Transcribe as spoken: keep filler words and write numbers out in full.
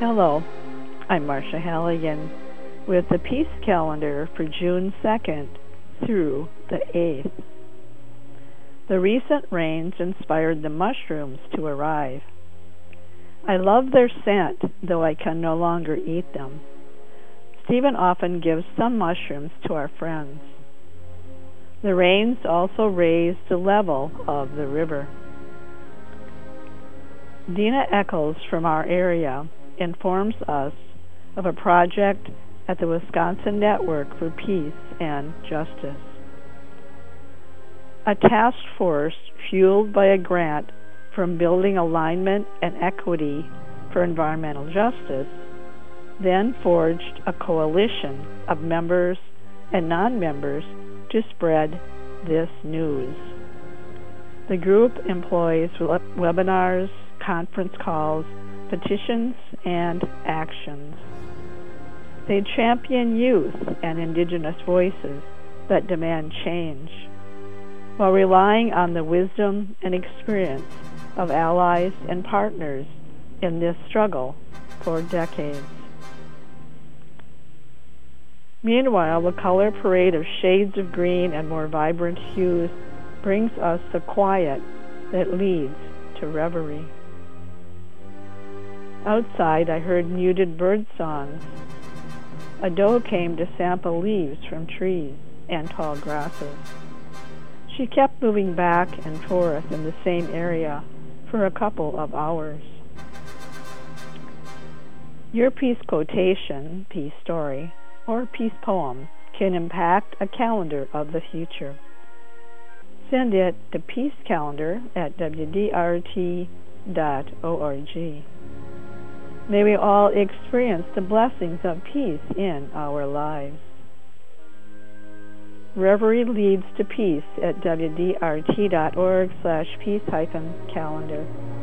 Hello, I'm Marcia Halligan with the Peace Calendar for June second through the eighth. The recent rains inspired the mushrooms to arrive. I love their scent, though I can no longer eat them. Stephen often gives some mushrooms to our friends. The rains also raised the level of the river. Dina Eccles from our area informs us of a project at the Wisconsin Network for Peace and Justice. A task force fueled by a grant from Building Alignment and Equity for Environmental Justice then forged a coalition of members and non-members to spread this news. The group employs webinars, conference calls, petitions, and actions. They champion youth and indigenous voices that demand change, while relying on the wisdom and experience of allies and partners in this struggle for decades. Meanwhile, the color parade of shades of green and more vibrant hues brings us the quiet that leads to reverie. Outside, I heard muted bird songs. A doe came to sample leaves from trees and tall grasses. She kept moving back and forth in the same area for a couple of hours. Your peace quotation, peace story, or peace poem can impact a calendar of the future. Send it to peacecalendar at w d r t dot org. May we all experience the blessings of peace in our lives. Reverie leads to peace at w d r t dot org slash peace hyphen calendar.